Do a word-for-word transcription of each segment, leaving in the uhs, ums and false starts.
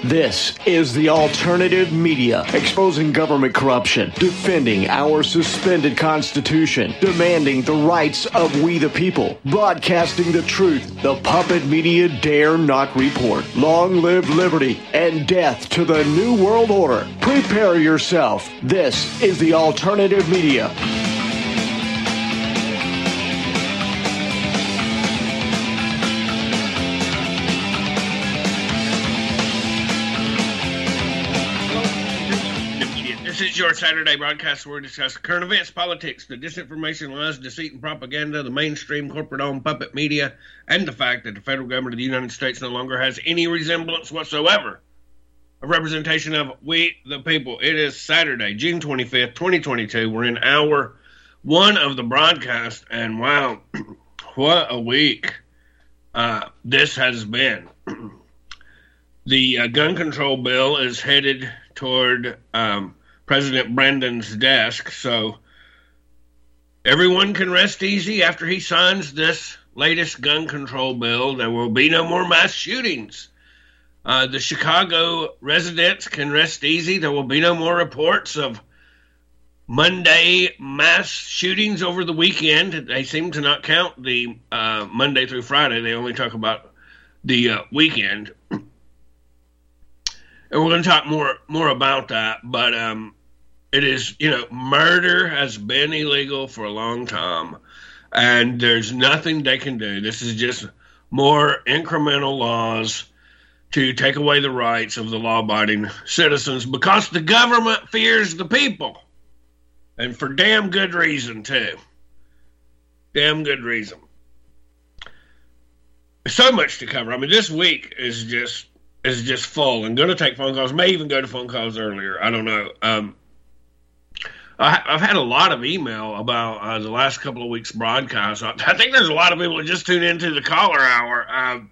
This is the alternative media, exposing government corruption, defending our suspended Constitution, demanding the rights of we the people, broadcasting the truth. The puppet media dare not report. Long live liberty and death to the New World Order. Prepare yourself. This is the alternative media. This is your Saturday broadcast where we discuss current events, politics, the disinformation, lies, deceit, and propaganda, the mainstream corporate-owned puppet media, and the fact that the federal government of the United States no longer has any resemblance whatsoever of representation of we, the people. It is Saturday, June twenty-fifth, twenty twenty-two. We're in hour one of the broadcast, and wow, what a week uh, this has been. The uh, gun control bill is headed toward um, President Brandon's desk, so everyone can rest easy after he signs this latest gun control bill. There will be no more mass shootings. Uh, the Chicago residents can rest easy. There will be no more reports of Monday mass shootings over the weekend. They seem to not count the uh, Monday through Friday. They only talk about the uh, weekend. And we're going to talk more more about that, but um, it is, you know, murder has been illegal for a long time, and there's nothing they can do. This is just more incremental laws to take away the rights of the law-abiding citizens because the government fears the people, and for damn good reason, too. Damn good reason. So much to cover. I mean, this week is just... is just full and going to take phone calls. May even go to phone calls earlier. I don't know. Um, I, I've had a lot of email about uh, the last couple of weeks' broadcast. I, I think there's a lot of people that just tune into the caller hour. Um,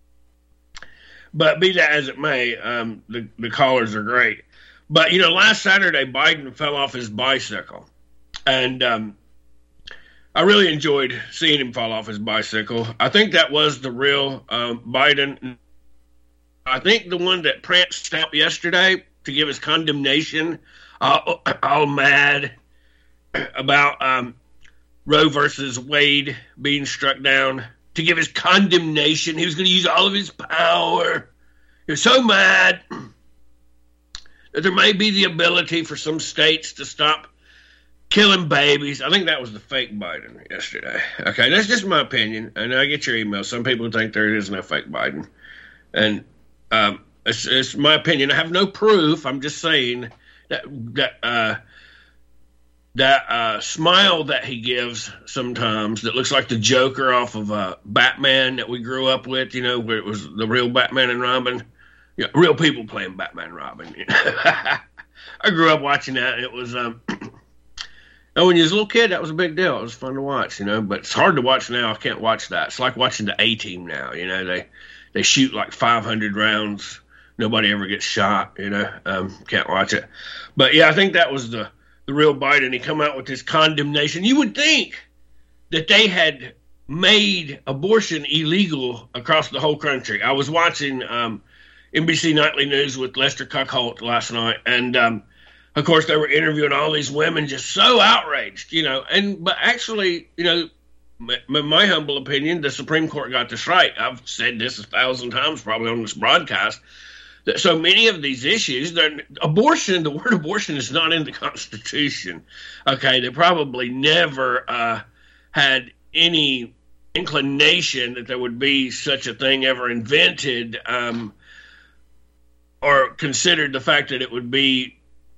but be that as it may, um, the, the callers are great. But, you know, last Saturday, Biden fell off his bicycle. And um, I really enjoyed seeing him fall off his bicycle. I think that was the real um, Biden. I think the one that pranced out yesterday to give his condemnation, uh, all mad about um, Roe versus Wade being struck down, to give his condemnation. He was going to use all of his power. He was so mad that there may be the ability for some states to stop killing babies. I think that was the fake Biden yesterday. Okay, that's just my opinion. And I get your email. Some people think there is no fake Biden. And Um, it's, it's my opinion. I have no proof. I'm just saying that that uh, that uh, smile that he gives sometimes that looks like the Joker off of uh, Batman that we grew up with, you know, where it was the real Batman and Robin. You know, real people playing Batman and Robin. You know? I grew up watching that. And it was, um, and when you was a little kid, that was a big deal. It was fun to watch, you know, but it's hard to watch now. I can't watch that. It's like watching the A-Team now, you know, they, They shoot like five hundred rounds. Nobody ever gets shot, you know. Um, can't watch it. But, yeah, I think that was the, the real Biden. He come out with his condemnation. You would think that they had made abortion illegal across the whole country. I was watching um, N B C Nightly News with Lester Cuckold last night. And, um, of course, they were interviewing all these women just so outraged, you know. And But actually, you know, in my humble opinion, the Supreme Court got this right. I've said this a thousand times probably on this broadcast, that so many of these issues, abortion, the word abortion is not in the Constitution. Okay, they probably never uh, had any inclination that there would be such a thing ever invented um, or considered the fact that it would be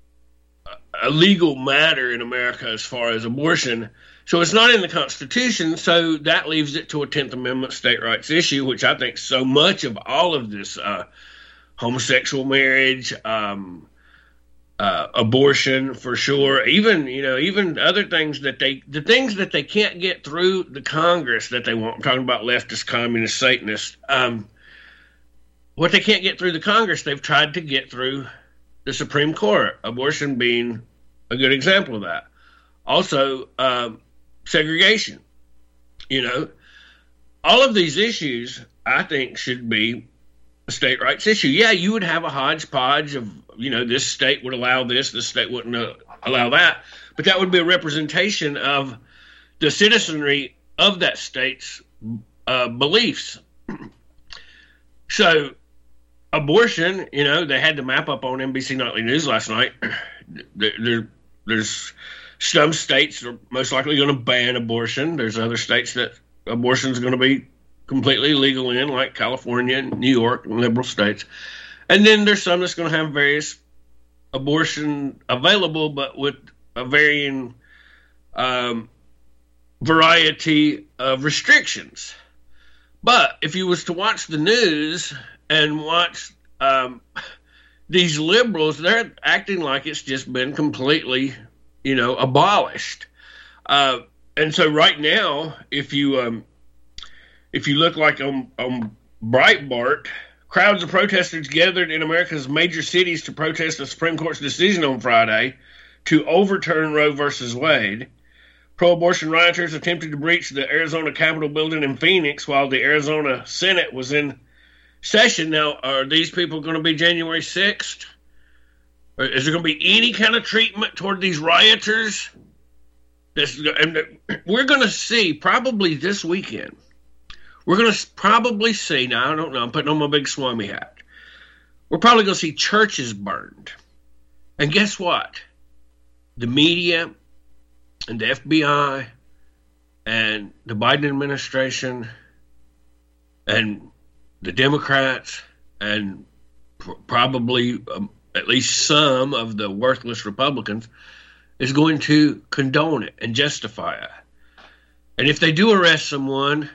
a legal matter in America as far as abortion. So it's not in the Constitution, so that leaves it to a tenth Amendment state rights issue, which I think so much of all of this uh, homosexual marriage, um, uh, abortion for sure, even, you know, even other things that they, the things that they can't get through the Congress that they want, I'm talking about leftist, communist, Satanists, um, what they can't get through the Congress, they've tried to get through the Supreme Court, abortion being a good example of that. Also, um, segregation, you know, all of these issues, I think, should be a state rights issue. Yeah, you would have a hodgepodge of, you know, this state would allow this, this state wouldn't uh, allow that. But that would be a representation of the citizenry of that state's uh, beliefs. So abortion, you know, they had the map up on N B C Nightly News last night. There, there, there's some states are most likely going to ban abortion. There's other states that abortion is going to be completely legal in, like California and New York and liberal states. And then there's some that's going to have various abortion available, but with a varying um, variety of restrictions. But if you was to watch the news and watch um, these liberals, they're acting like it's just been completely, you know, abolished. Uh, and so right now, if you um, if you look like on, on Breitbart, crowds of protesters gathered in America's major cities to protest the Supreme Court's decision on Friday to overturn Roe versus Wade. Pro-abortion rioters attempted to breach the Arizona Capitol building in Phoenix while the Arizona Senate was in session. Now, are these people going to be January sixth? Or is there going to be any kind of treatment toward these rioters? This, and we're going to see probably this weekend. We're going to probably see, now I don't know, I'm putting on my big Swami hat. We're probably going to see churches burned. And guess what? The media and the F B I and the Biden administration and the Democrats and pr- probably um, at least some of the worthless Republicans is going to condone it and justify it. And if they do arrest someone,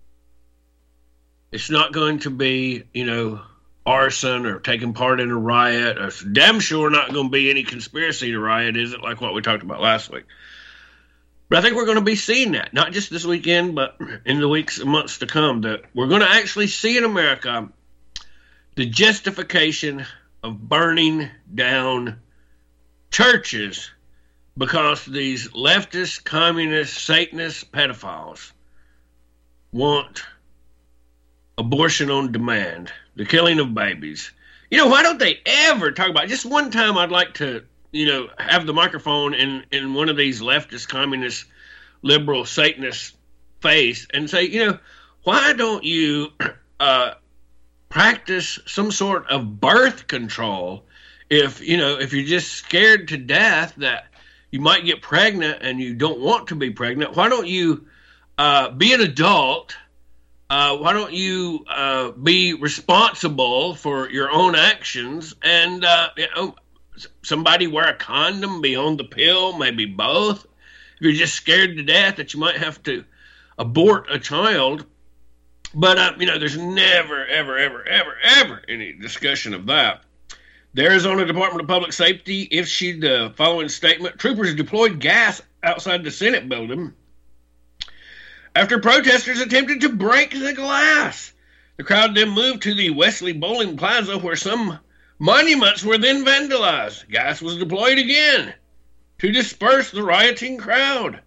it's not going to be, you know, arson or taking part in a riot. Or damn sure not going to be any conspiracy to riot, is it, like what we talked about last week? But I think we're going to be seeing that, not just this weekend, but in the weeks and months to come, that we're going to actually see in America the justification of burning down churches because these leftist, communist, Satanist pedophiles want abortion on demand, the killing of babies. You know, why don't they ever talk about it? Just one time I'd like to, you know, have the microphone in, in one of these leftist, communist, liberal, Satanist face and say, you know, why don't you uh, practice some sort of birth control if, you know, if you're just scared to death that you might get pregnant and you don't want to be pregnant? Why don't you uh, be an adult? Uh, why don't you uh, be responsible for your own actions and, uh, you know, somebody wear a condom, be on the pill, maybe both. If you're just scared to death that you might have to abort a child. But, uh, you know, there's never, ever, ever, ever, ever any discussion of that. The Arizona Department of Public Safety issued the following statement. Troopers deployed gas outside the Senate building after protesters attempted to break the glass. The crowd then moved to the Wesley Bowling Plaza, where some monuments were then vandalized. Gas was deployed again to disperse the rioting crowd.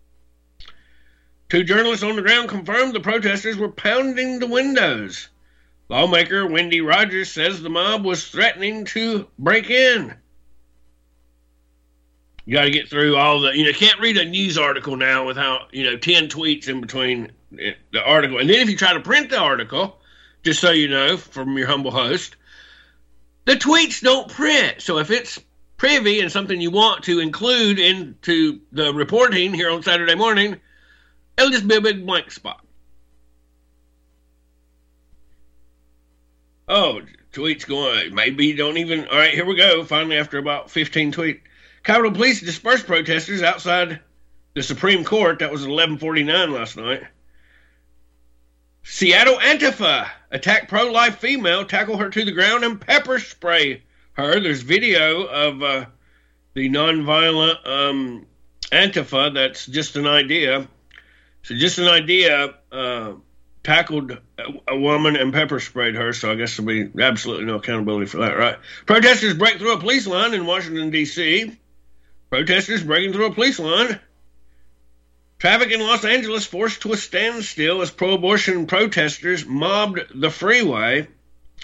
Two journalists on the ground confirmed the protesters were pounding the windows. Lawmaker Wendy Rogers says the mob was threatening to break in. You got to get through all the, you know, can't read a news article now without, you know, ten tweets in between the article. And then if you try to print the article, just so you know, from your humble host, the tweets don't print. So if it's privy and something you want to include into the reporting here on Saturday morning, it'll just be a big blank spot. Oh, tweets going, maybe you don't even, all right, here we go. Finally, after about fifteen tweets. Capitol Police dispersed protesters outside the Supreme Court. That was at eleven forty-nine last night. Seattle Antifa attacked pro-life female, tackle her to the ground, and pepper spray her. There's video of uh, the nonviolent um, Antifa. That's just an idea. So just an idea uh, tackled a, a woman and pepper sprayed her. So I guess there'll be absolutely no accountability for that, right? Protesters break through a police line in Washington, D C Protesters breaking through a police line. Traffic in Los Angeles forced to a standstill as pro-abortion protesters mobbed the freeway.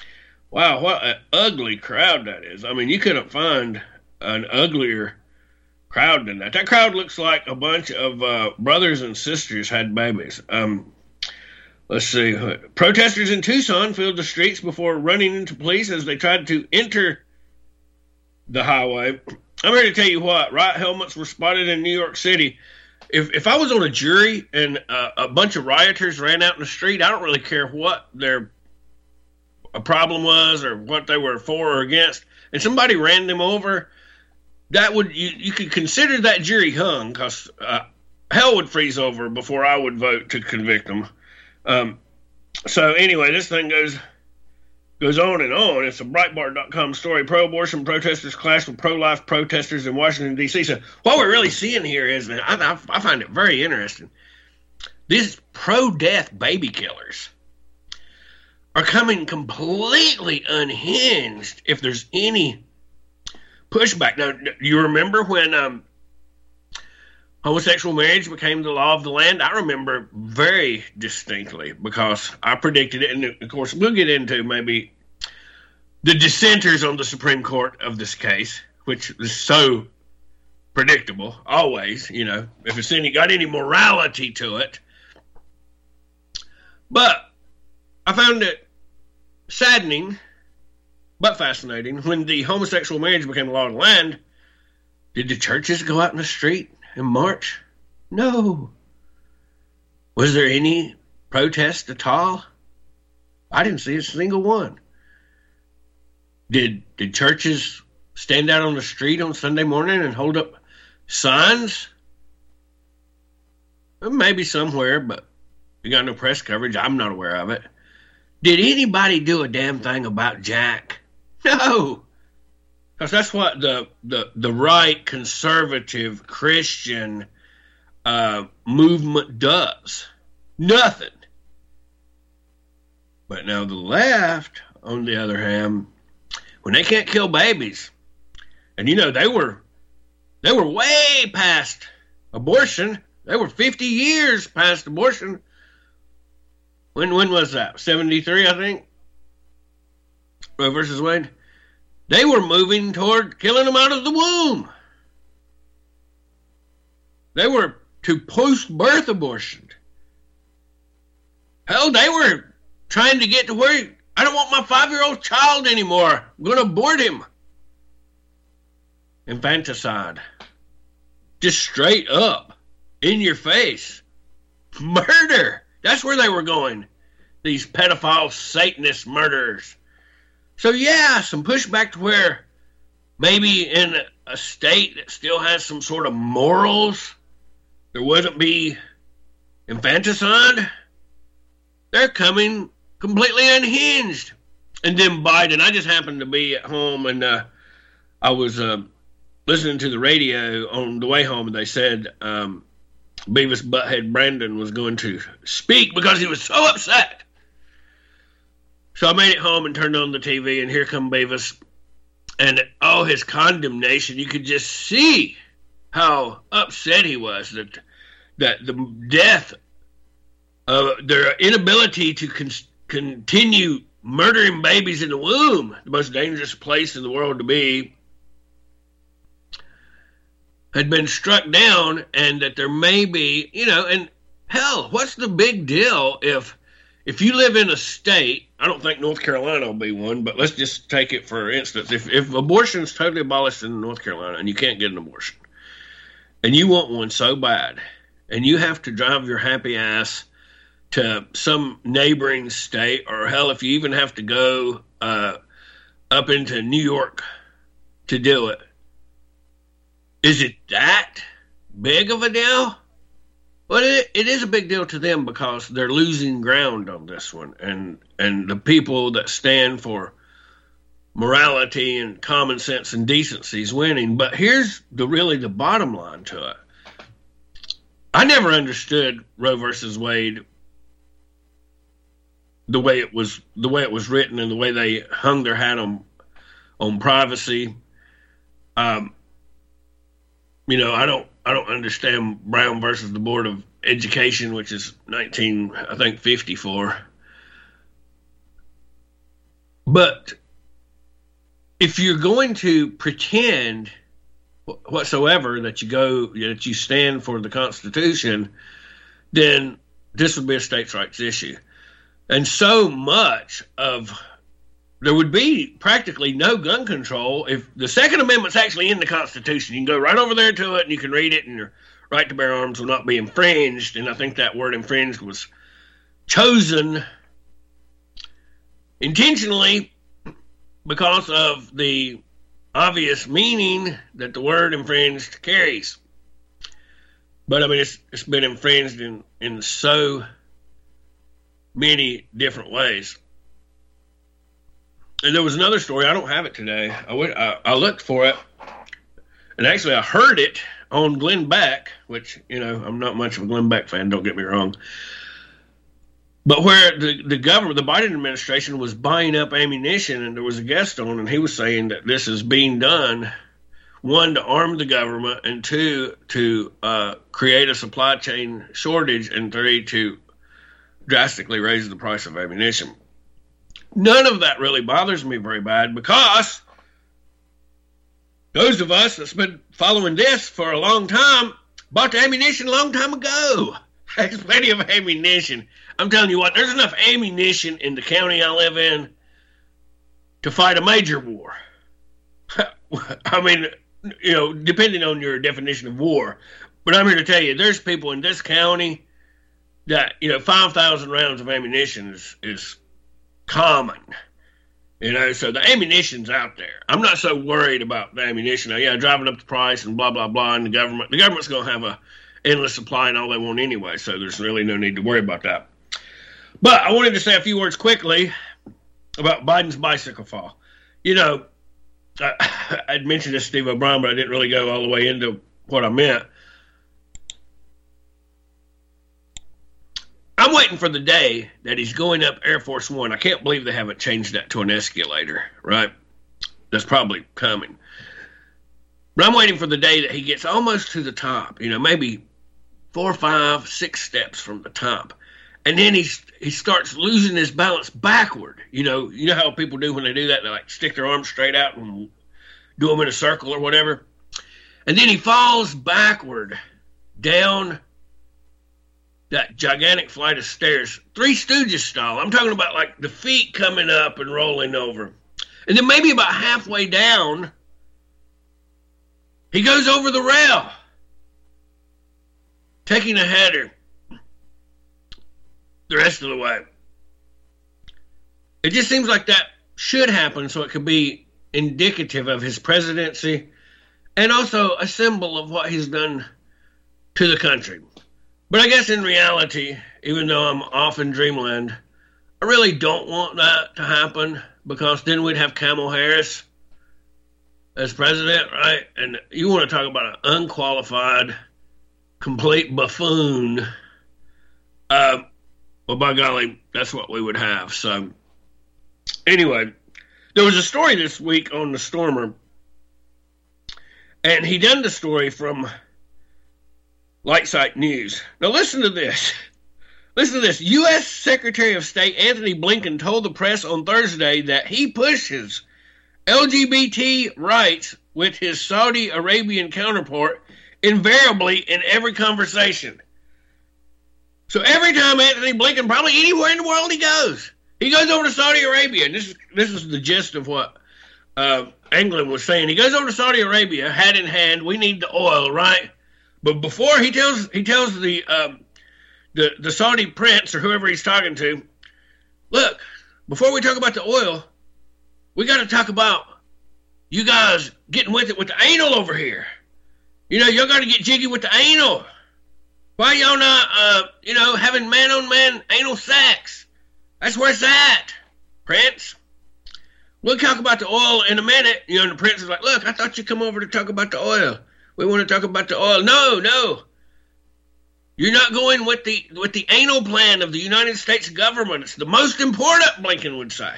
Wow, what an ugly crowd that is. I mean, you couldn't find an uglier crowd than that. That crowd looks like a bunch of uh, brothers and sisters had babies. Um, let's see. Protesters in Tucson filled the streets before running into police as they tried to enter the highway. I'm here to tell you what, riot helmets were spotted in New York City. If if I was on a jury and uh, a bunch of rioters ran out in the street, I don't really care what their a problem was or what they were for or against, and somebody ran them over, that would you, you could consider that jury hung, because uh, hell would freeze over before I would vote to convict them. Um, so anyway, this thing goes goes on and on. It's a Breitbart dot com story. Pro-abortion protesters clash with pro-life protesters in Washington, D C So what we're really seeing here is that I, I, I find it very interesting. These pro-death baby killers are coming completely unhinged if there's any pushback. Now, you remember when um, homosexual marriage became the law of the land? I remember very distinctly because I predicted it. And, of course, we'll get into maybe the dissenters on the Supreme Court of this case, which is so predictable, always, you know, if it's any got any morality to it. But I found it saddening, but fascinating. When the homosexual marriage became the law of the land, did the churches go out in the street and march? No. Was there any protest at all? I didn't see a single one. Did did churches stand out on the street on Sunday morning and hold up signs? Maybe somewhere, but we got no press coverage. I'm not aware of it. Did anybody do a damn thing about Jack? No. Because that's what the, the, the right conservative Christian uh, movement does. Nothing. But now the left, on the other hand, when they can't kill babies, and you know, they were they were way past abortion. They were fifty years past abortion. When when was that? seventy-three, I think? Roe versus Wade. They were moving toward killing them out of the womb. They were to post-birth abortion. Hell, they were trying to get to where, I don't want my five-year-old child anymore. I'm going to abort him. Infanticide. Just straight up. In your face. Murder. That's where they were going. These pedophile Satanist murderers. So yeah, some pushback to where maybe in a state that still has some sort of morals, there wouldn't be infanticide. They're coming completely unhinged. And then Biden, I just happened to be at home and uh, I was uh, listening to the radio on the way home, and they said um, Beavis Butthead Brandon was going to speak because he was so upset. So I made it home and turned on the T V, and here come Beavis. And oh, his condemnation, you could just see how upset he was that that the death, uh, their inability to con- continue murdering babies in the womb, the most dangerous place in the world to be, had been struck down, and that there may be, you know, and hell, what's the big deal if if you live in a state, I don't think North Carolina will be one, but let's just take it for instance. If, if abortion is totally abolished in North Carolina and you can't get an abortion, and you want one so bad, and you have to drive your happy ass to some neighboring state, or hell, if you even have to go uh, up into New York to do it, is it that big of a deal? Well, it, it is a big deal to them because they're losing ground on this one. And, and the people that stand for morality and common sense and decency is winning. But here's the really the bottom line to it. I never understood Roe versus Wade the way it was the way it was written and the way they hung their hat on on privacy. Um, you know, I don't I don't understand Brown versus the Board of Education, which is nineteen, I think, fifty-four. But But if you're going to pretend whatsoever that you go, that you stand for the Constitution, then this would be a states' rights issue. And so much of, there would be practically no gun control if the Second Amendment's actually in the Constitution. You can go right over there to it and you can read it, and your right to bear arms will not be infringed. And I think that word infringed was chosen intentionally because of the obvious meaning that the word infringed carries. But I mean, it's it's been infringed in, in so many different ways. And there was another story. I don't have it today. I went, I, I looked for it, and actually I heard it on Glenn Beck, which, you know, I'm not much of a Glenn Beck fan, don't get me wrong. But where the, the government, the Biden administration, was buying up ammunition, and there was a guest on, and he was saying that this is being done, one, to arm the government, and two, to uh, create a supply chain shortage, and three, to drastically raise the price of ammunition. None of that really bothers me very bad, because those of us that's been following this for a long time bought the ammunition a long time ago. There's plenty of ammunition. I'm telling you what, there's enough ammunition in the county I live in to fight a major war. I mean, you know, depending on your definition of war. But I'm here to tell you, there's people in this county that, you know, five thousand rounds of ammunition is, is common. You know, so the ammunition's out there. I'm not so worried about the ammunition. Now, yeah, driving up the price and blah, blah, blah, and the government, the government's going to have a endless supply and all they want anyway, so there's really no need to worry about that. But I wanted to say a few words quickly about Biden's bicycle fall. You know, I, I'd mentioned this to Steve O'Brien, but I didn't really go all the way into what I meant. I'm waiting for the day that he's going up Air Force One. I can't believe they haven't changed that to an escalator, right? That's probably coming. But I'm waiting for the day that he gets almost to the top, you know, maybe four, five, six steps from the top. And then he's, he starts losing his balance backward. You know, you know how people do when they do that? They like stick their arms straight out and do them in a circle or whatever. And then he falls backward down that gigantic flight of stairs, Three Stooges style. I'm talking about like the feet coming up and rolling over. And then maybe about halfway down, he goes over the rail, taking a header the rest of the way. It just seems like that should happen so it could be indicative of his presidency and also a symbol of what he's done to the country. But I guess in reality, even though I'm off in dreamland, I really don't want that to happen, because then we'd have Kamala Harris as president, right? And you want to talk about an unqualified, complete buffoon. Uh, well, by golly, that's what we would have. So, anyway, there was a story this week on the Stormer, and he done the story from Lightsite News. Now, listen to this. Listen to this. U S Secretary of State Antony Blinken told the press on Thursday that he pushes L G B T rights with his Saudi Arabian counterpart invariably in every conversation. So every time Antony Blinken, probably anywhere in the world he goes, he goes over to Saudi Arabia. And this is this is the gist of what uh, England was saying. He goes over to Saudi Arabia, hat in hand. We need the oil, right? But before he tells he tells the um, the the Saudi prince or whoever he's talking to, look, before we talk about the oil, we got to talk about you guys getting with it with the anal over here. You know, y'all got to get jiggy with the anal. Why y'all not, uh, you know, having man-on-man anal sex? That's where it's at, Prince. We'll talk about the oil in a minute. You know, and the Prince is like, look, I thought you'd come over to talk about the oil. We want to talk about the oil. No, no. You're not going with the with the anal plan of the United States government. It's the most important, Blinken would say.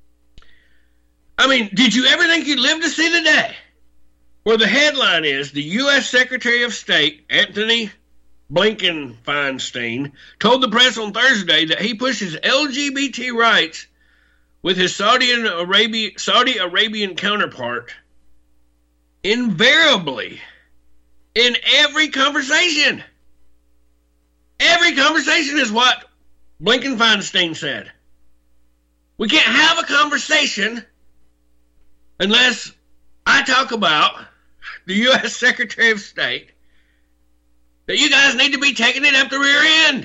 I mean, did you ever think you'd live to see the day where the headline is the U S Secretary of State, Antony Blinken Feinstein, told the press on Thursday that he pushes L G B T rights with his Saudi Arabia, Saudi Arabian counterpart invariably in every conversation. Every conversation is what Blinken Feinstein said. We can't have a conversation unless I talk about the U S Secretary of State, that you guys need to be taking it up the rear end.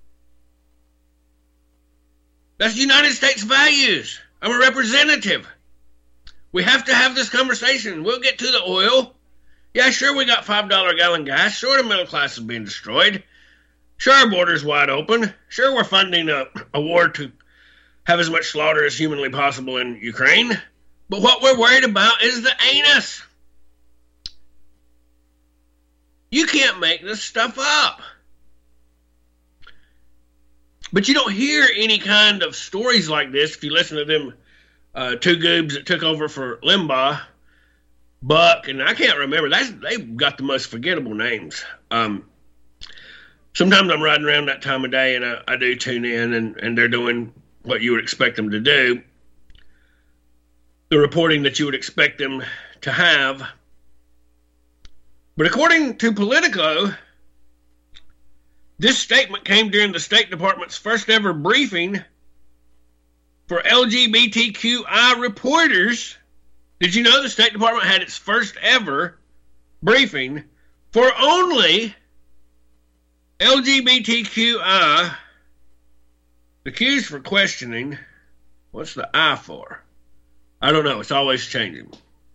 That's United States values. I'm a representative. We have to have this conversation. We'll get to the oil. Yeah, sure, we got five dollars a gallon gas. Sure, the middle class is being destroyed. Sure, our border's wide open. Sure, we're funding a, a war to have as much slaughter as humanly possible in Ukraine. But what we're worried about is the anus. You can't make this stuff up. But you don't hear any kind of stories like this if you listen to them uh, two goobs that took over for Limbaugh, Buck, and I can't remember. That's, they've got the most forgettable names. Um, sometimes I'm riding around that time of day, and I, I do tune in, and, and they're doing what you would expect them to do, the reporting that you would expect them to have. But according to Politico, this statement came during the State Department's first ever briefing for L G B T Q I reporters. Did you know the State Department had its first ever briefing for only L G B T Q I? The Q's for questioning. What's the I for? I don't know. It's always changing.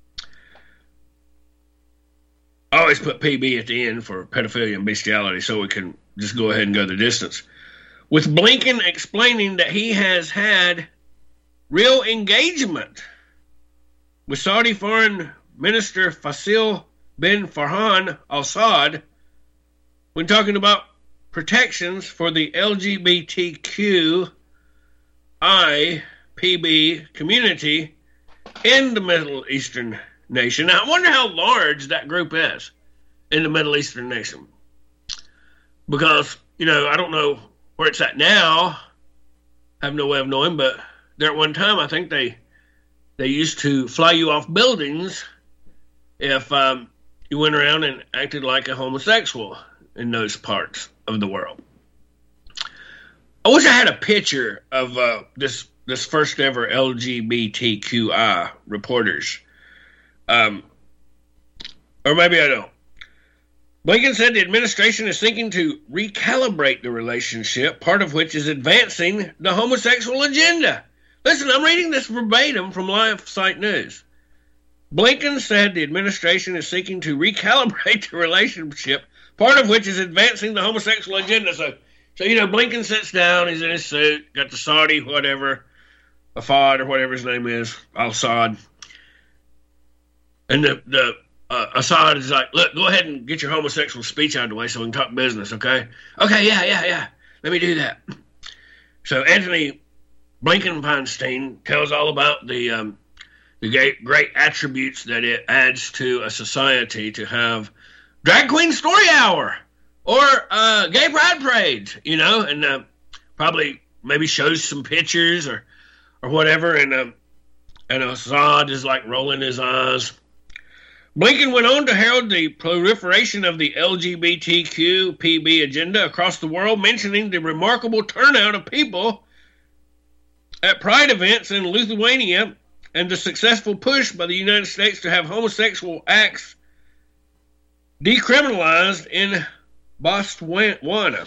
I always put P B at the end for pedophilia and bestiality so we can just go ahead and go the distance. With Blinken explaining that he has had real engagement with Saudi Foreign Minister Faisal bin Farhan al-Saud when talking about protections for the L G B T Q I P B community in the Middle Eastern nation. Now, I wonder how large that group is in the Middle Eastern nation. Because, you know, I don't know where it's at now. I have no way of knowing, but there at one time, I think they they used to fly you off buildings if um, you went around and acted like a homosexual in those parts of the world. I wish I had a picture of uh, this this first ever L G B T Q I reporters. Um, or maybe I don't. Blinken said the administration is seeking to recalibrate the relationship, part of which is advancing the homosexual agenda. Listen, I'm reading this verbatim from Live Site News. Blinken said the administration is seeking to recalibrate the relationship, part of which is advancing the homosexual agenda. So, so you know, Blinken sits down, he's in his suit, got the Saudi whatever, Afad or whatever his name is, al-Saud. And the, the uh, Assad is like, look, go ahead and get your homosexual speech out of the way so we can talk business, okay? Okay, yeah, yeah, yeah. Let me do that. So Anthony Blinken Feinstein tells all about the um, the great, great attributes that it adds to a society to have drag queen story hour or uh, gay pride parades, you know, and uh, probably maybe shows some pictures or or whatever, and um, and Assad is like rolling his eyes. Blinken went on to herald the proliferation of the L G B T Q P B agenda across the world, mentioning the remarkable turnout of people at pride events in Lithuania and the successful push by the United States to have homosexual acts decriminalized in Botswana.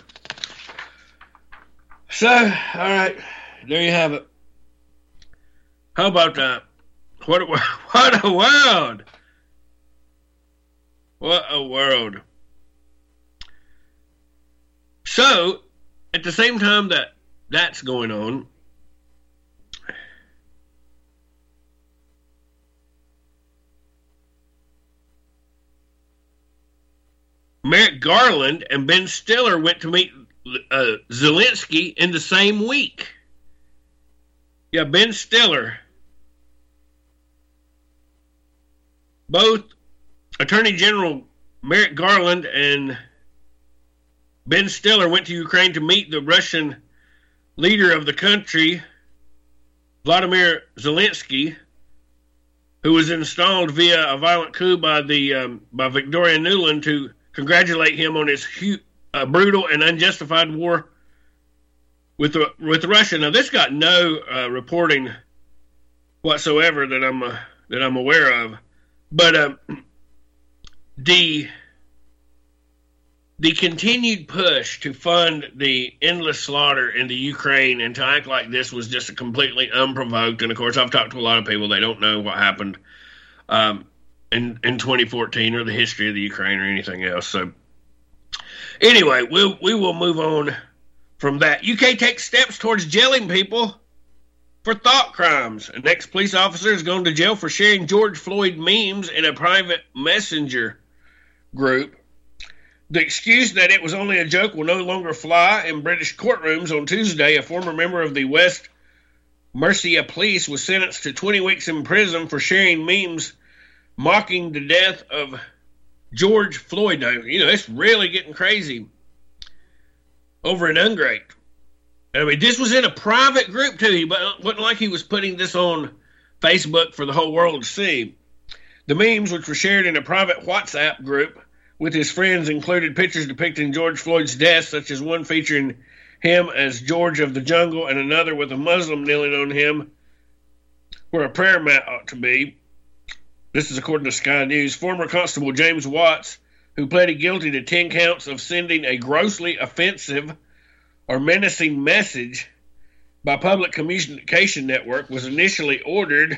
So, all right, there you have it. How about that? What a, what a world! What a world. So, at the same time that that's going on, Merrick Garland and Ben Stiller went to meet uh, Zelensky in the same week. Yeah, Ben Stiller. Both Attorney General Merrick Garland and Ben Stiller went to Ukraine to meet the Russian leader of the country, Vladimir Zelensky, who was installed via a violent coup by the um, by Victoria Nuland to congratulate him on his hu- uh, brutal and unjustified war with the, with Russia. Now, this got no uh, reporting whatsoever that I'm uh, that I'm aware of, but um, the the continued push to fund the endless slaughter in the Ukraine and to act like this was just a completely unprovoked. And of course, I've talked to a lot of people; they don't know what happened um, in in twenty fourteen or the history of the Ukraine or anything else. So, anyway, we'll we will move on from that. U K takes steps towards jailing people for thought crimes. An ex-police officer is going to jail for sharing George Floyd memes in a private messenger group. The excuse that it was only a joke will no longer fly in British courtrooms. On Tuesday, a former member of the West Mercia Police was sentenced to twenty weeks in prison for sharing memes mocking the death of George Floyd. Now, you know, it's really getting crazy over in Ungrate. I mean, this was in a private group, too. He wasn't like he was putting this on Facebook for the whole world to see. The memes, which were shared in a private WhatsApp group with his friends, included pictures depicting George Floyd's death, such as one featuring him as George of the Jungle and another with a Muslim kneeling on him where a prayer mat ought to be. This is according to Sky News. Former Constable James Watts, who pleaded guilty to ten counts of sending a grossly offensive or menacing message by public communication network, was initially ordered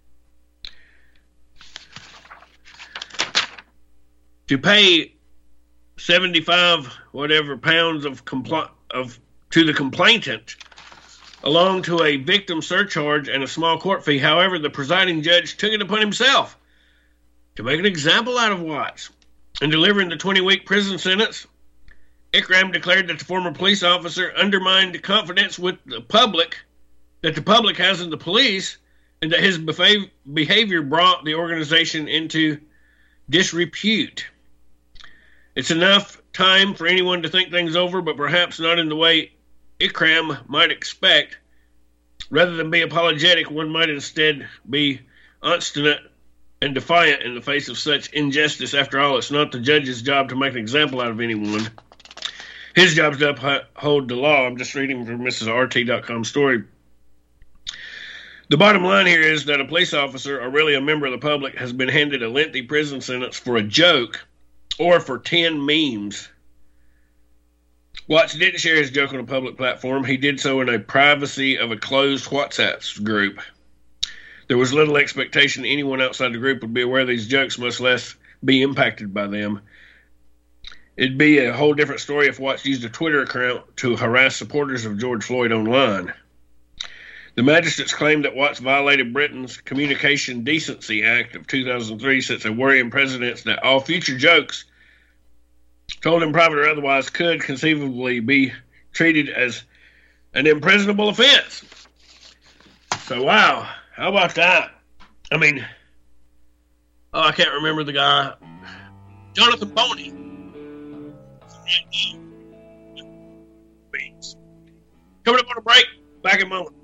to pay seventy-five whatever pounds of compl- of to the complainant, along to a victim surcharge and a small court fee. However, the presiding judge took it upon himself to make an example out of Watts. In delivering the twenty-week prison sentence, Ikram declared that the former police officer undermined confidence with the public, that the public has in the police, and that his behavior brought the organization into disrepute. It's enough time for anyone to think things over, but perhaps not in the way Ikram might expect. Rather than be apologetic, one might instead be obstinate and defiant in the face of such injustice. After all, it's not the judge's job to make an example out of anyone. His job is to uphold the law. I'm just reading from Missus R T dot com story. The bottom line here is that a police officer, or really a member of the public, has been handed a lengthy prison sentence for a joke or for ten memes. Watts didn't share his joke on a public platform. He did so in a privacy of a closed WhatsApp group. There was little expectation anyone outside the group would be aware of these jokes, much less be impacted by them. It'd be a whole different story if Watts used a Twitter account to harass supporters of George Floyd online. The magistrates claimed that Watts violated Britain's Communication Decency Act of two thousand three, sets a worrying precedent that all future jokes, told in private or otherwise, could conceivably be treated as an imprisonable offense. So, wow, how about that? I mean, oh, I can't remember the guy. Jonathan Boney. Coming up on a break. Back in a moment.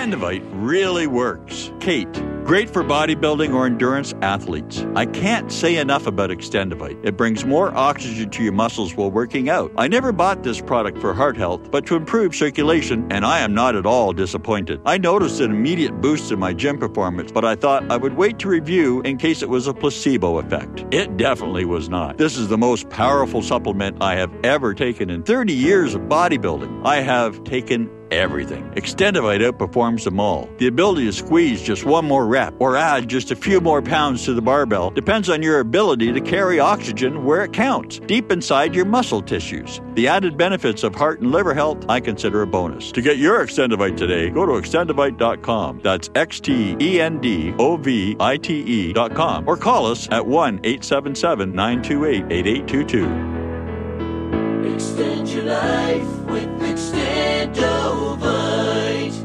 Extendivite really works. Kate, great for bodybuilding or endurance athletes. I can't say enough about Extendivite. It brings more oxygen to your muscles while working out. I never bought this product for heart health, but to improve circulation, and I am not at all disappointed. I noticed an immediate boost in my gym performance, but I thought I would wait to review in case it was a placebo effect. It definitely was not. This is the most powerful supplement I have ever taken in thirty years of bodybuilding. I have taken everything. Extendivite outperforms them all. The ability to squeeze just one more rep or add just a few more pounds to the barbell depends on your ability to carry oxygen where it counts, deep inside your muscle tissues. The added benefits of heart and liver health I consider a bonus. To get your Extendivite today, go to extendivite dot com. That's X T E N D O V I T E dot com or call us at one eight seven seven, nine two eight, eight eight two two. Extend your life with Extendovite.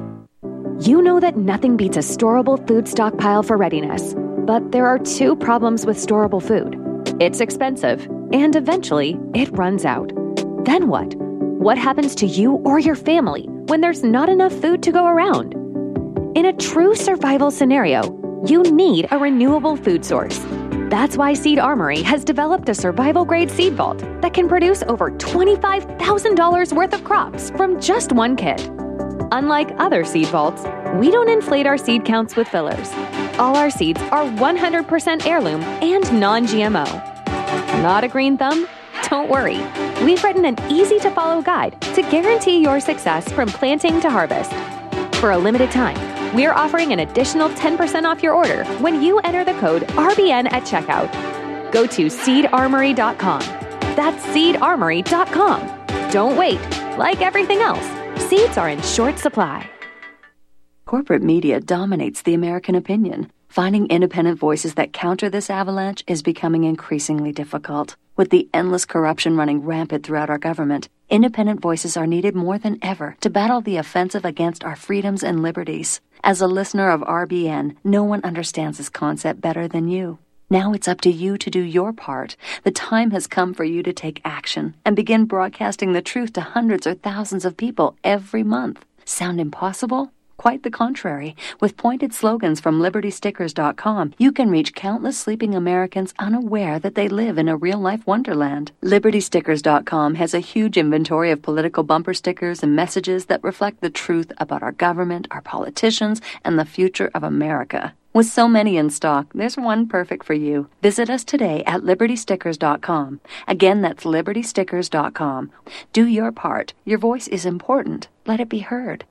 You know that nothing beats a storable food stockpile for readiness. But there are two problems with storable food. It's expensive, and eventually it runs out. Then what? What happens to you or your family when there's not enough food to go around? In a true survival scenario, you need a renewable food source. That's why Seed Armory has developed a survival-grade seed vault that can produce over twenty-five thousand dollars worth of crops from just one kit. Unlike other seed vaults, we don't inflate our seed counts with fillers. All our seeds are one hundred percent heirloom and non-G M O. Not a green thumb? Don't worry. We've written an easy-to-follow guide to guarantee your success from planting to harvest. For a limited time, we're offering an additional ten percent off your order when you enter the code R B N at checkout. Go to seed armory dot com. That's seed armory dot com. Don't wait. Like everything else, seeds are in short supply. Corporate media dominates the American opinion. Finding independent voices that counter this avalanche is becoming increasingly difficult. With the endless corruption running rampant throughout our government, independent voices are needed more than ever to battle the offensive against our freedoms and liberties. As a listener of R B N, no one understands this concept better than you. Now it's up to you to do your part. The time has come for you to take action and begin broadcasting the truth to hundreds or thousands of people every month. Sound impossible? Quite the contrary. With pointed slogans from liberty stickers dot com, you can reach countless sleeping Americans unaware that they live in a real-life wonderland. liberty stickers dot com has a huge inventory of political bumper stickers and messages that reflect the truth about our government, our politicians, and the future of America. With so many in stock, there's one perfect for you. Visit us today at liberty stickers dot com. Again, that's liberty stickers dot com. Do your part. Your voice is important. Let it be heard.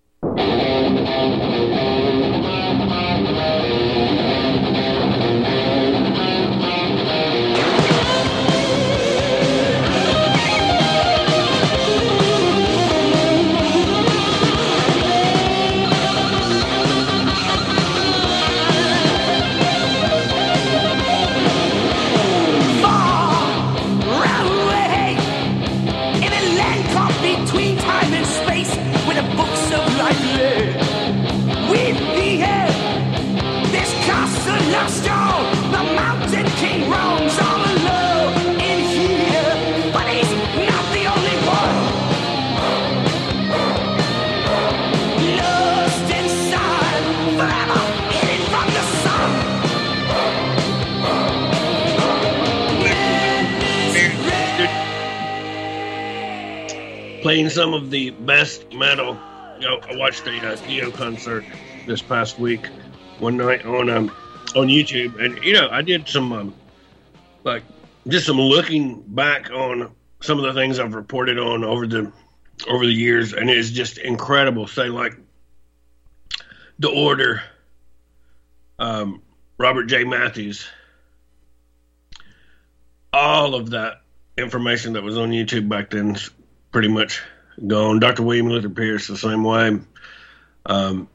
Playing some of the best metal. You know, I watched a uh, Dio concert this past week, one night on um, on YouTube, and you know I did some um, like just some looking back on some of the things I've reported on over the over the years, and it's just incredible. Say like The Order, um, Robert J. Matthews, all of that information that was on YouTube back then is pretty much gone. Doctor William Luther Pierce the same way. Um,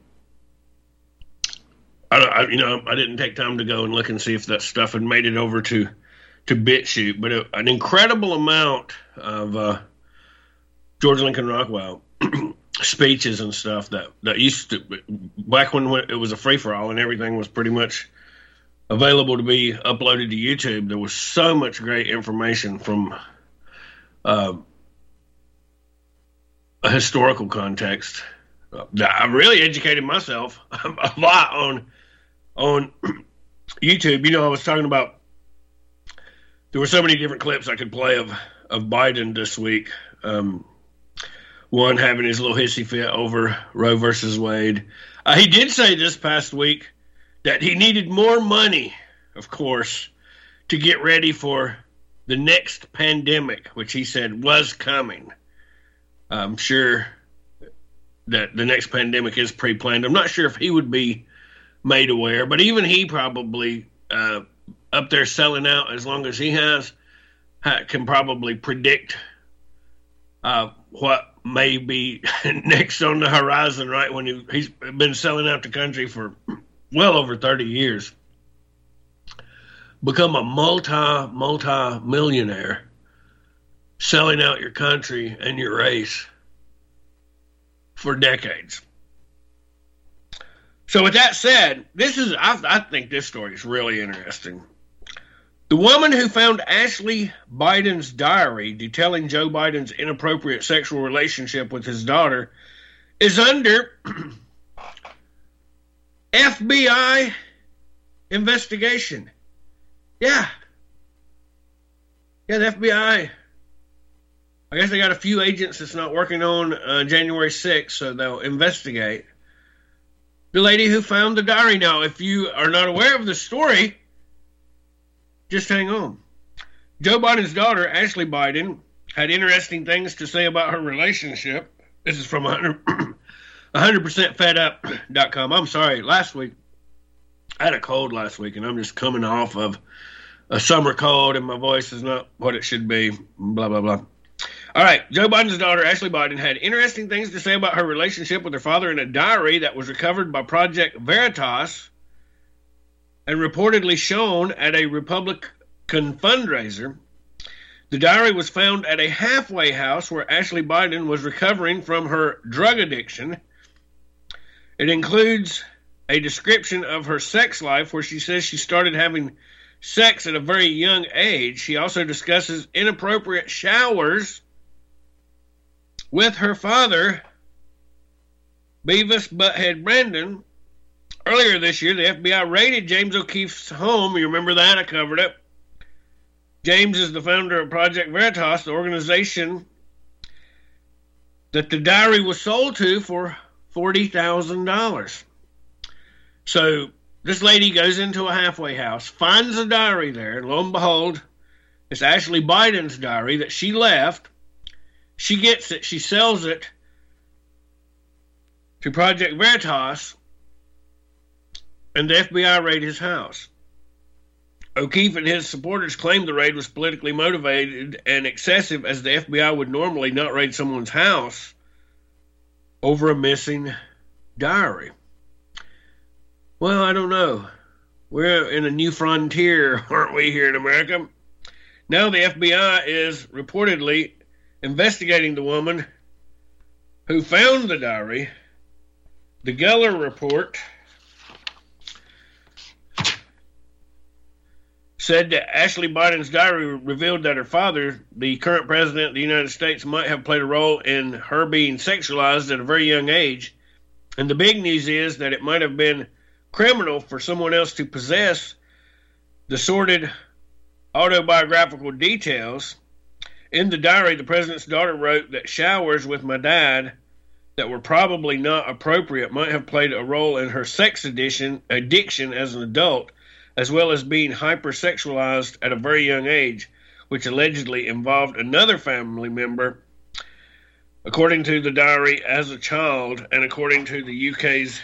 I, I, you know, I didn't take time to go and look and see if that stuff had made it over to to BitChute, but it, an incredible amount of uh, George Lincoln Rockwell speeches and stuff that that used to back when it was a free for all and everything was pretty much available to be uploaded to YouTube. There was so much great information from uh, a historical context I really educated myself a lot on on YouTube. You know, I was talking about there were so many different clips I could play of, of Biden this week. Um, one having his little hissy fit over Roe versus Wade. Uh, he did say this past week that he needed more money, of course, to get ready for the next pandemic, which he said was coming. I'm sure that the next pandemic is pre-planned. I'm not sure if he would be made aware, but even he probably uh, up there selling out as long as he has can probably predict uh, what may be next on the horizon, right? When he, he's been selling out the country for well over thirty years. Become a multi, multi-millionaire selling out your country and your race for decades. So with that said, this is, I, I think this story is really interesting. The woman who found Ashley Biden's diary detailing Joe Biden's inappropriate sexual relationship with his daughter is under F B I investigation. Yeah. Yeah, the F B I. I guess they got a few agents that's not working on uh, January sixth, so they'll investigate. The lady who found the diary. Now, if you are not aware of the story, just hang on. Joe Biden's daughter, Ashley Biden, had interesting things to say about her relationship. This is from one hundred percent fed up dot com. I'm sorry, last week, I had a cold last week, and I'm just coming off of a summer cold, and my voice is not what it should be, blah, blah, blah. All right, Joe Biden's daughter, Ashley Biden, had interesting things to say about her relationship with her father in a diary that was recovered by Project Veritas and reportedly shown at a Republican fundraiser. The diary was found at a halfway house where Ashley Biden was recovering from her drug addiction. It includes a description of her sex life where she says she started having sex at a very young age. She also discusses inappropriate showers with her father, Beavis Butthead Brandon. Earlier this year, the F B I raided James O'Keefe's home. You remember that? I covered it. James is the founder of Project Veritas, the organization that the diary was sold to for forty thousand dollars. So this lady goes into a halfway house, finds a diary there, and lo and behold, it's Ashley Biden's diary that she left. She gets it, she sells it to Project Veritas, and the F B I raid his house. O'Keefe and his supporters claimed the raid was politically motivated and excessive, as the F B I would normally not raid someone's house over a missing diary. Well, I don't know. We're in a new frontier, aren't we, here in America? Now the F B I is reportedly investigating the woman who found the diary. The Geller report said that Ashley Biden's diary revealed that her father, the current president of the United States, might have played a role in her being sexualized at a very young age. And the big news is that it might have been criminal for someone else to possess the sordid autobiographical details. In the diary, the president's daughter wrote that showers with my dad that were probably not appropriate might have played a role in her sex addiction, addiction as an adult, as well as being hypersexualized at a very young age, which allegedly involved another family member, according to the diary, as a child, and according to the U K's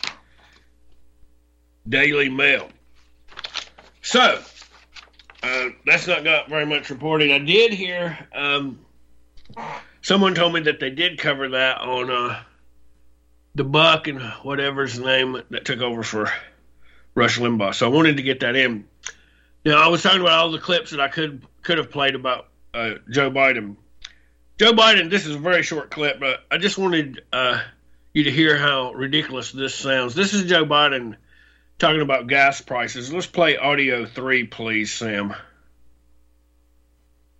Daily Mail. So, uh, that's not got very much reporting. I did hear, um, someone told me that they did cover that on uh, the Buck and whatever's the name that took over for Rush Limbaugh. So I wanted to get that in. Now, I was talking about all the clips that I could could have played about uh, Joe Biden. Joe Biden, this is a very short clip, but I just wanted uh, you to hear how ridiculous this sounds. This is Joe Biden talking about gas prices. Let's play audio three, please, Sam.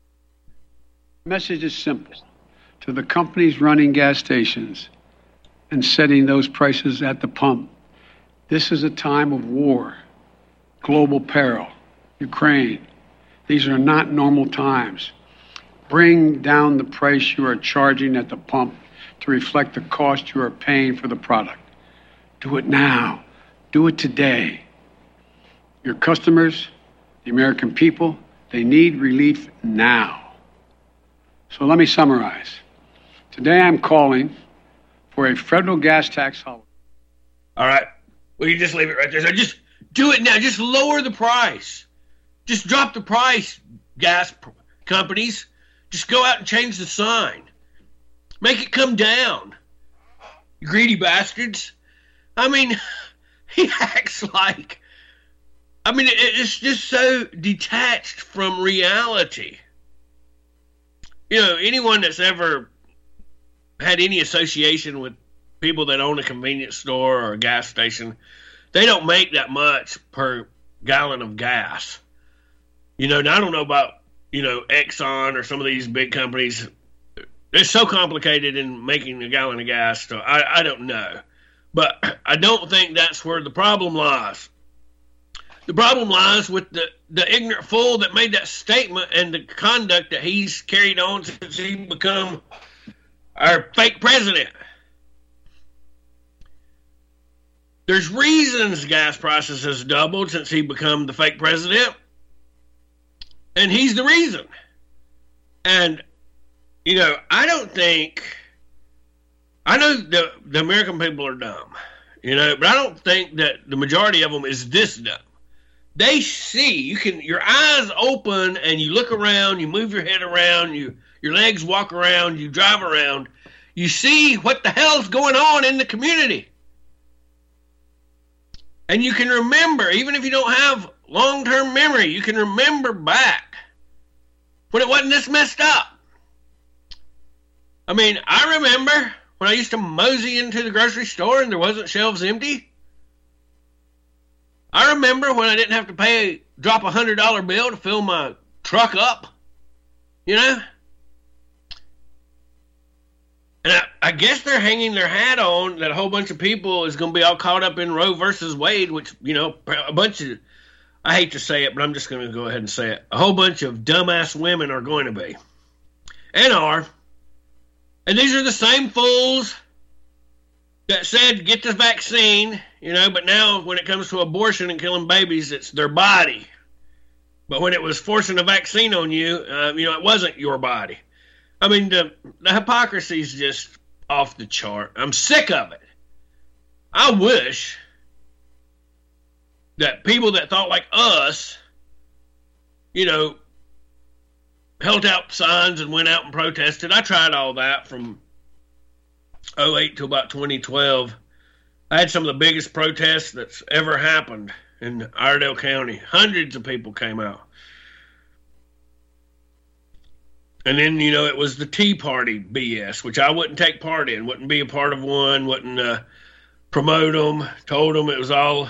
The message is simple to the companies running gas stations and setting those prices at the pump. This is a time of war, global peril, Ukraine. These are not normal times. Bring down the price you are charging at the pump to reflect the cost you are paying for the product. Do it now. Do it today. Your customers, the American people, they need relief now. So let me summarize. Today I'm calling for a federal gas tax holiday. All right. Well, you just leave it right there. So just do it now. Just lower the price. Just drop the price, gas p- companies. Just go out and change the sign. Make it come down. You greedy bastards. I mean, he acts like... I mean, it, it's just so detached from reality. You know, anyone that's ever had any association with people that own a convenience store or a gas station, they don't make that much per gallon of gas. You know, now I don't know about, you know, Exxon or some of these big companies. It's so complicated in making a gallon of gas, so I, I don't know. But I don't think that's where the problem lies. The problem lies with the, the ignorant fool that made that statement and the conduct that he's carried on since he become our fake president. There's reasons gas prices has doubled since he become the fake president. And he's the reason. And, you know, I don't think, I know the, the American people are dumb, you know, but I don't think that the majority of them is this dumb. They see, you can, your eyes open and you look around, you move your head around, you, your legs walk around, you drive around, you see what the hell's going on in the community. And you can remember, even if you don't have long-term memory, you can remember back when it wasn't this messed up. I mean, I remember when I used to mosey into the grocery store and there wasn't shelves empty. I remember when I didn't have to pay, drop a one hundred dollar bill to fill my truck up, you know? And I, I guess they're hanging their hat on that a whole bunch of people is going to be all caught up in Roe versus Wade, which, you know, a bunch of, I hate to say it, but I'm just going to go ahead and say it. A whole bunch of dumbass women are going to be. And are. And these are the same fools that said, get the vaccine, you know, but now when it comes to abortion and killing babies, it's their body. But when it was forcing a vaccine on you, uh, you know, it wasn't your body. I mean, the, the hypocrisy is just off the chart. I'm sick of it. I wish that people that thought like us, you know, held out signs and went out and protested. I tried all that from oh eight to about twenty twelve. I had some of the biggest protests that's ever happened in Iredell County. Hundreds of people came out. And then, you know, it was the Tea Party B S, which I wouldn't take part in, wouldn't be a part of one, wouldn't uh, promote them, told them it was all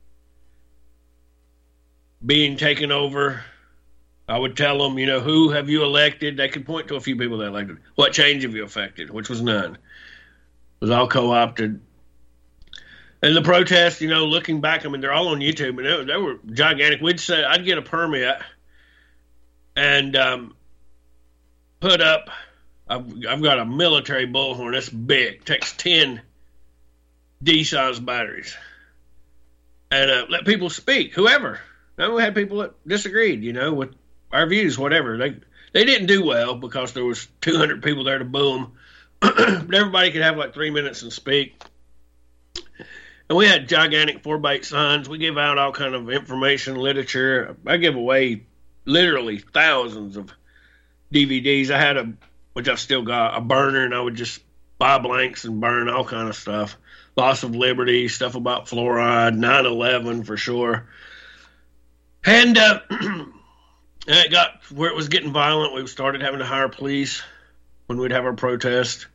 being taken over. I would tell them, you know, who have you elected? They could point to a few people they elected. What change have you effected? Which was none. It was all co-opted. And the protests, you know, looking back, I mean, they're all on YouTube, and they, they were gigantic. We'd say, I'd get a permit and um, put up, I've, I've got a military bullhorn that's big, takes ten D-sized batteries, and uh, let people speak, whoever. Now, we had people that disagreed, you know, with our views, whatever. They they didn't do well because there was two hundred people there to boo them. But everybody could have like three minutes and speak. And we had gigantic four by eight signs. We give out all kind of information, literature. I give away literally thousands of D V Ds. I had a, which I've still got, a burner, and I would just buy blanks and burn all kind of stuff. Loss of liberty, stuff about fluoride, nine eleven for sure. And, uh, and it got where it was getting violent. We started having to hire police when we'd have our protest.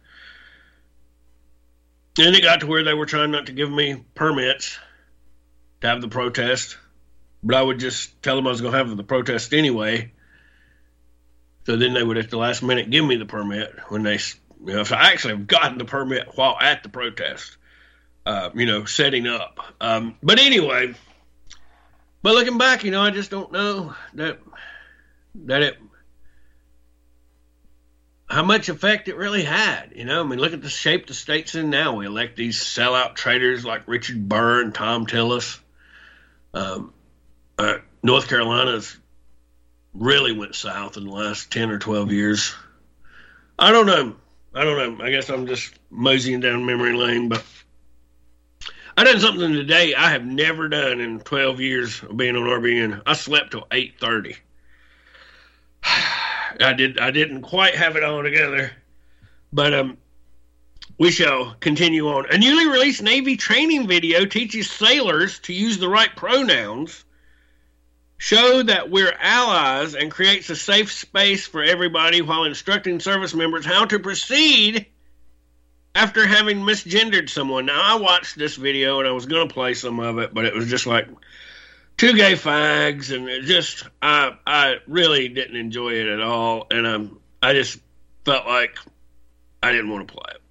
And it got to where they were trying not to give me permits to have the protest. But I would just tell them I was going to have the protest anyway. So then they would, at the last minute, give me the permit when they You know, so I actually have gotten the permit while at the protest, uh, you know, setting up. Um, but anyway, but looking back, you know, I just don't know that that it how much effect it really had. You know, I mean, look at the shape the state's in now. We elect these sellout traitors like Richard Burr and Tom Tillis. Um, uh, North Carolina's really went south in the last ten or twelve years. I don't know. I don't know. I guess I'm just moseying down memory lane, but I done something today I have never done in twelve years of being on R B N. I slept till eight thirty. I did. I didn't quite have it all together, but um, we shall continue on. A newly released Navy training video teaches sailors to use the right pronouns, show that we're allies, and creates a safe space for everybody while instructing service members how to proceed after having misgendered someone. Now, I watched this video, and I was going to play some of it, but it was just like two gay fags, and it just, I I really didn't enjoy it at all, and um, I just felt like I didn't want to play it.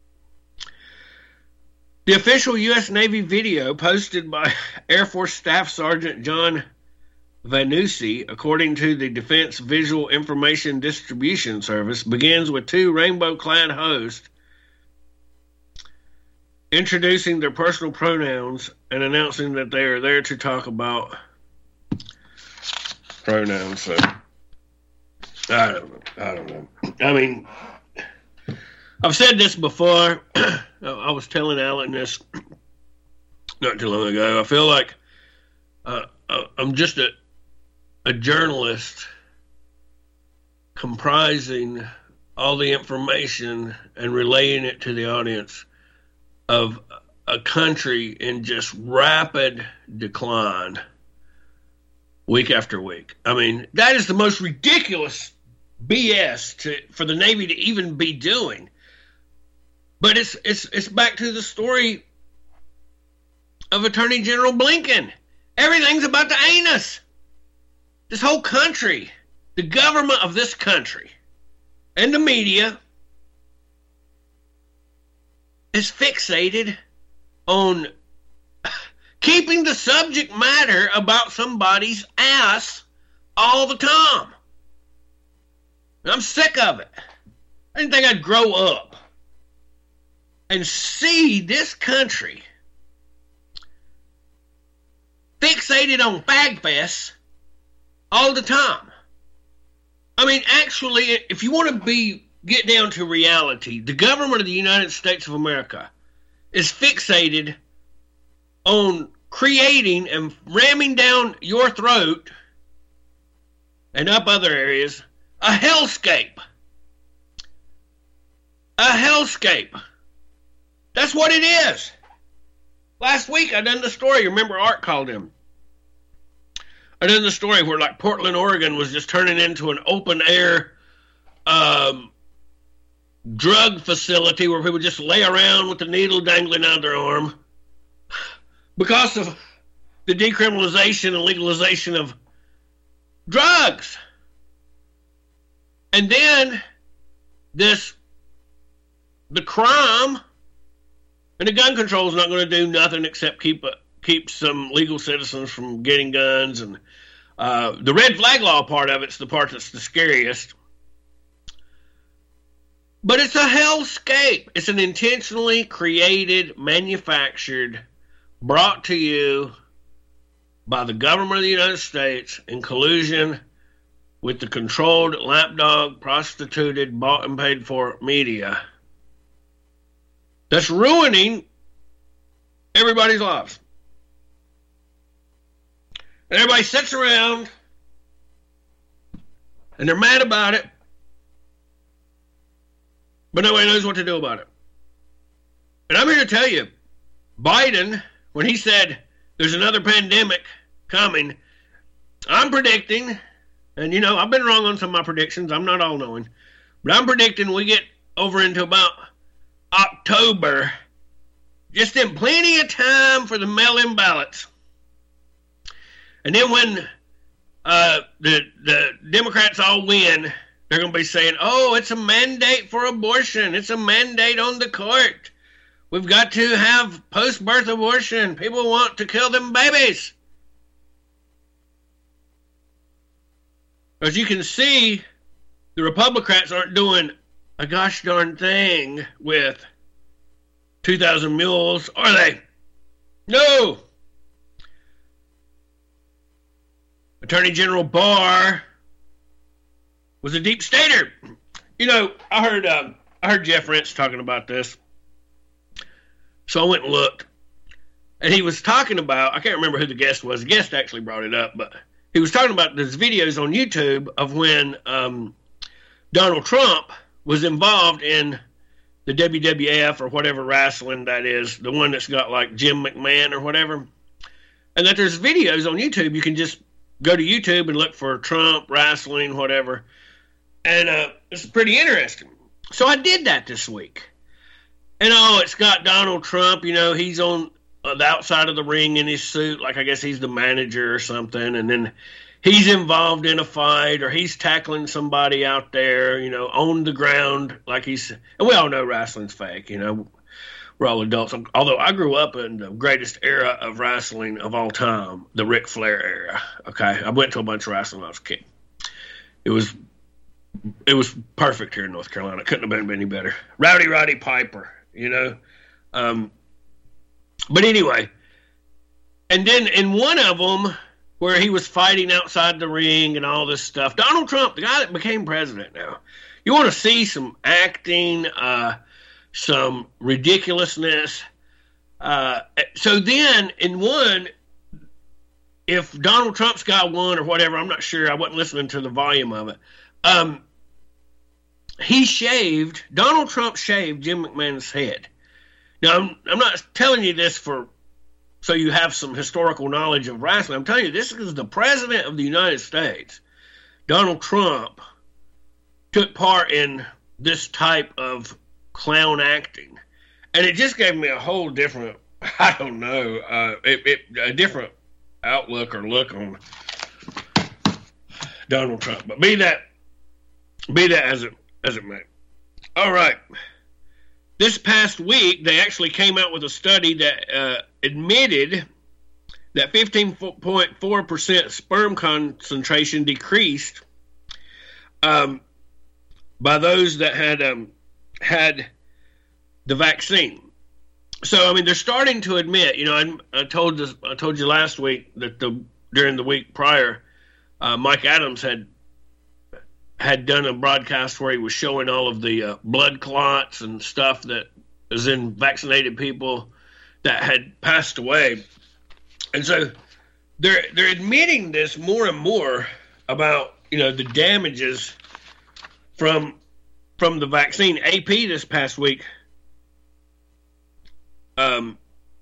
The official U S Navy video posted by Air Force Staff Sergeant John Vannucci, according to the Defense Visual Information Distribution Service, begins with two rainbow-clad hosts introducing their personal pronouns and announcing that they are there to talk about pronouns. So, I don't know. I don't know. I mean, I've said this before. I was telling Alan this not too long ago. I feel like uh, I'm just a a journalist comprising all the information and relaying it to the audience of a country in just rapid decline week after week. I mean, that is the most ridiculous B S to, for the Navy to even be doing. But it's it's it's back to the story of Attorney General Blinken. Everything's about the anus. This whole country, the government of this country, and the media is fixated on keeping the subject matter about somebody's ass all the time. And I'm sick of it. I didn't think I'd grow up and see this country fixated on fag fests all the time. I mean, actually, if you want to be get down to reality, the government of the United States of America is fixated on creating and ramming down your throat and up other areas a hellscape. A hellscape. That's what it is. Last week I done the story. Remember, Art called him. I done the story where, like, Portland, Oregon was just turning into an open air um, drug facility where people just lay around with the needle dangling out of their arm because of the decriminalization and legalization of drugs. And then this, the crime and the gun control is not going to do nothing except keep a, keep some legal citizens from getting guns. And uh, the red flag law part of it's the part that's the scariest. But it's a hellscape. It's an intentionally created, manufactured, brought to you by the government of the United States in collusion with the controlled, lapdog, prostituted, bought and paid for media that's ruining everybody's lives. And everybody sits around and they're mad about it, but nobody knows what to do about it. And I'm here to tell you, Biden, when he said there's another pandemic coming, I'm predicting, and you know, I've been wrong on some of my predictions, I'm not all knowing, but I'm predicting we get over into about October, just in plenty of time for the mail-in ballots. And then when uh, the the Democrats all win they're going to be saying, oh, it's a mandate for abortion. It's a mandate on the court. We've got to have post-birth abortion. People want to kill them babies. As you can see, the Republicans aren't doing a gosh darn thing with two thousand mules, are they? No! Attorney General Barr was a deep stater. You know, I heard uh, I heard Jeff Rentz talking about this. So I went and looked. And he was talking about, I can't remember who the guest was. The guest actually brought it up, but he was talking about these videos on YouTube of when um, Donald Trump was involved in the W W F or whatever wrestling that is, the one that's got like Jim McMahon or whatever. And that there's videos on YouTube. You can just go to YouTube and look for Trump, wrestling, whatever. And uh, it's pretty interesting. So I did that this week. And oh, it's got Donald Trump, you know, he's on uh, the outside of the ring in his suit, like I guess he's the manager or something. And then he's involved in a fight or he's tackling somebody out there, you know, on the ground. Like he's, and we all know wrestling's fake, you know, we're all adults. Although I grew up in the greatest era of wrestling of all time, the Ric Flair era. Okay. I went to a bunch of wrestling when I was a kid. It was, it was perfect here in North Carolina. It couldn't have been any better. Rowdy Roddy Piper, you know. Um, but anyway, and then in one of them where he was fighting outside the ring and all this stuff, Donald Trump, the guy that became president now, you want to see some acting, uh, some ridiculousness. Uh, so then in one, if Donald Trump's got one or whatever, I'm not sure. I wasn't listening to the volume of it. Um, he shaved, Donald Trump shaved Jim McMahon's head. Now, I'm, I'm not telling you this for so you have some historical knowledge of wrestling. I'm telling you, this is the president of the United States. Donald Trump took part in this type of clown acting. And it just gave me a whole different, I don't know, uh, it, it, a different outlook or look on Donald Trump. But be that, be that as it, as it may. All right. This past week, they actually came out with a study that uh, admitted that fifteen point four percent sperm concentration decreased um, by those that had um, had the vaccine. So, I mean, they're starting to admit. You know, I, I told this, I told you last week that the during the week prior, uh, Mike Adams had had done a broadcast where he was showing all of the uh, blood clots and stuff that was in vaccinated people that had passed away. And so they're they're admitting this more and more about, you know, the damages from from the vaccine. A P this past week um,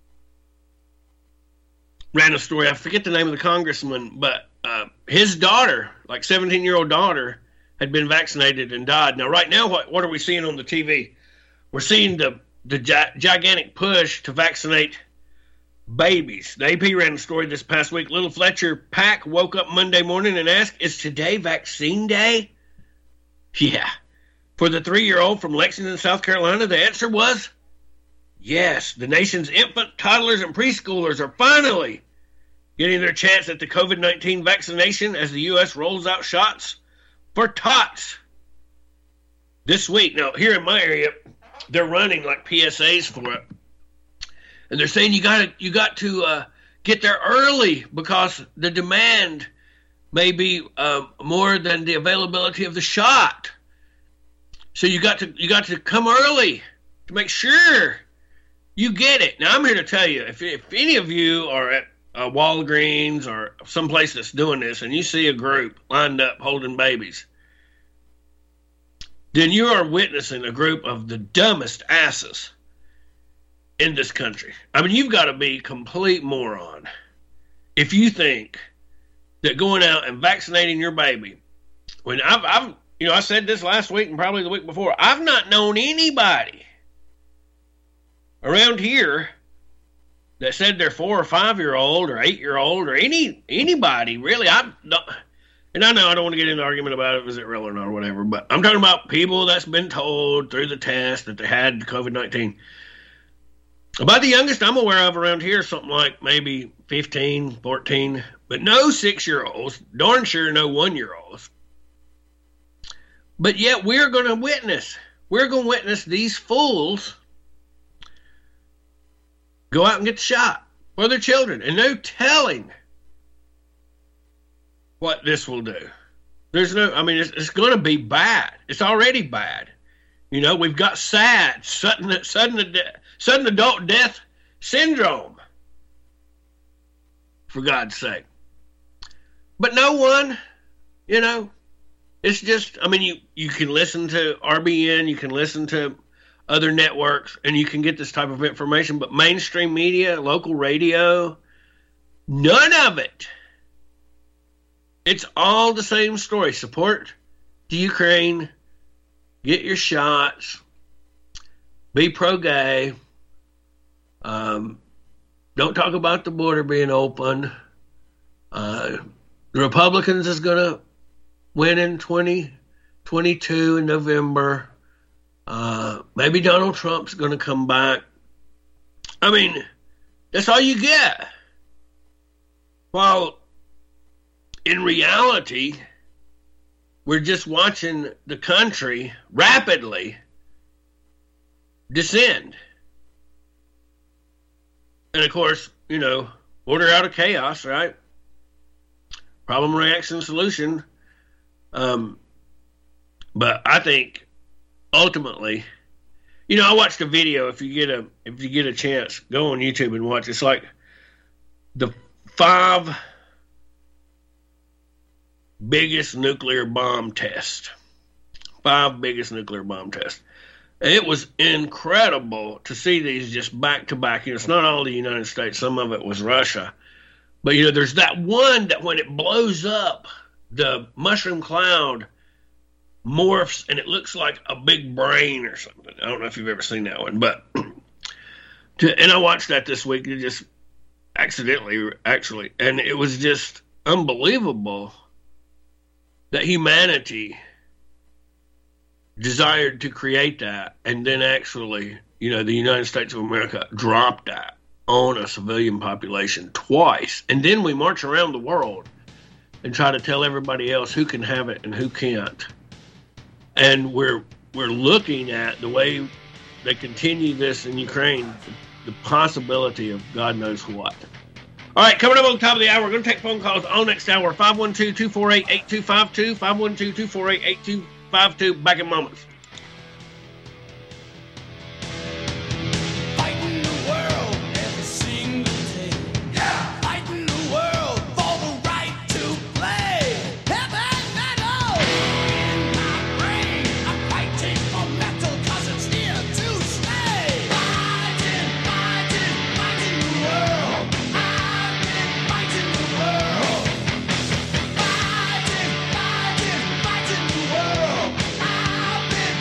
ran a story. I forget the name of the congressman, but uh, his daughter, like seventeen-year-old daughter, had been vaccinated and died. Now, right now, what, what are we seeing on the T V? We're seeing the, the gi- gigantic push to vaccinate babies. The A P ran a story this past week. Little Fletcher Pack woke up Monday morning and asked, is today vaccine day? Yeah. For the three-year-old from Lexington, South Carolina, the answer was yes. The nation's infant, toddlers, and preschoolers are finally getting their chance at the COVID nineteen vaccination as the U S rolls out shots for tots this week. Now, here in my area, they're running like P S As for it, and they're saying you got to you got to uh, get there early because the demand may be uh, more than the availability of the shot. So you got to you got to come early to make sure you get it. Now, I'm here to tell you, if if any of you are at Uh, Walgreens or someplace that's doing this, and you see a group lined up holding babies, then you are witnessing a group of the dumbest asses in this country. I mean, you've got to be a complete moron if you think that going out and vaccinating your baby, when I've, I've, you know, I said this last week and probably the week before, I've not known anybody around here that said they're four or five year old or eight year old or any anybody really. I'm not, And I know I don't want to get into an argument about it, is it real or not or whatever, but I'm talking about people that's been told through the test that they had COVID nineteen. About the youngest I'm aware of around here, something like maybe fifteen, fourteen, but no six-year-olds, darn sure no one-year-olds. But yet we're going to witness, we're going to witness these fools go out and get the shot for their children. And no telling what this will do. There's no, I mean, it's, it's going to be bad. It's already bad. You know, we've got S A D, sudden, sudden, sudden adult death syndrome, for God's sake. But no one, you know, it's just, I mean, you, you can listen to R B N, you can listen to other networks, and you can get this type of information, but mainstream media, local radio, none of it. It's all the same story. Support the Ukraine, get your shots, be pro-gay, um, don't talk about the border being open. Uh, the Republicans is going to win in twenty twenty-two in November. Uh, maybe Donald Trump's going to come back. I mean, that's all you get. While in reality, we're just watching the country rapidly descend. And of course, you know, order out of chaos, right? Problem, reaction, solution. Um, but I think ultimately, you know, I watched a video. If you get a if you get a chance, go on YouTube and watch. It's like the five biggest nuclear bomb test. Five biggest nuclear bomb tests. It was incredible to see these just back to back. You know, it's not all the United States. Some of it was Russia. But, you know, there's that one that when it blows up, the mushroom cloud morphs and it looks like a big brain or something. I don't know if you've ever seen that one. But, to, and I watched that this week. It just accidentally, actually. And it was just unbelievable that humanity desired to create that, and then actually, you know, the United States of America dropped that on a civilian population twice. And then we march around the world and try to tell everybody else who can have it and who can't. And we're we're looking at the way they continue this in Ukraine, the possibility of God knows what. All right, coming up on the top of the hour, we're going to take phone calls all next hour. five one two, two four eight, eight two five two, five one two, two four eight, eight two five two. Back in moments. Fighting the world every single day. Yeah. Fighting the world for the right to play. Heaven metal in my brain. I'm fighting for metal 'cause it's here to stay. Fighting, fighting, fighting the world. I've been fighting the world. Fighting, fighting, fighting the world. I've been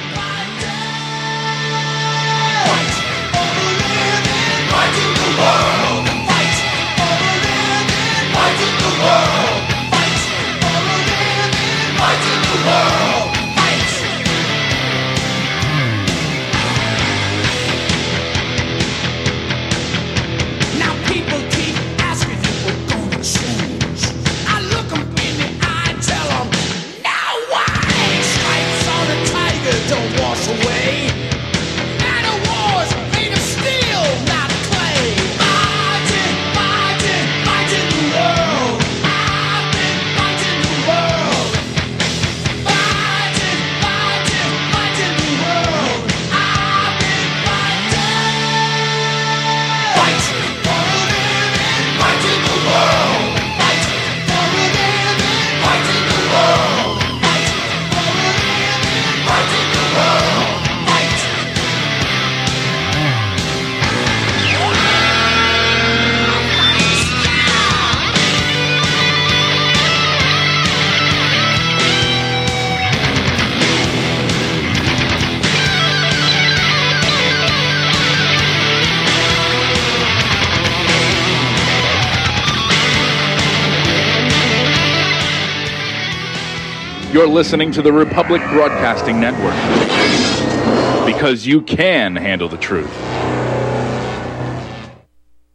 You're listening to the Republic Broadcasting Network. Because you can handle the truth.